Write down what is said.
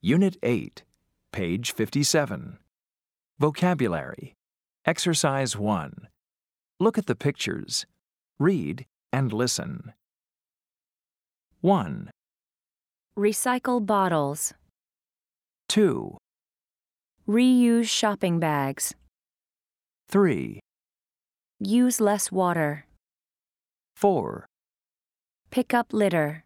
Unit 8, page 57. Vocabulary. Exercise 1. Look at the pictures. Read and listen. 1, Recycle bottles. 2, Reuse shopping bags. 3, Use less water. 4, Pick up litter.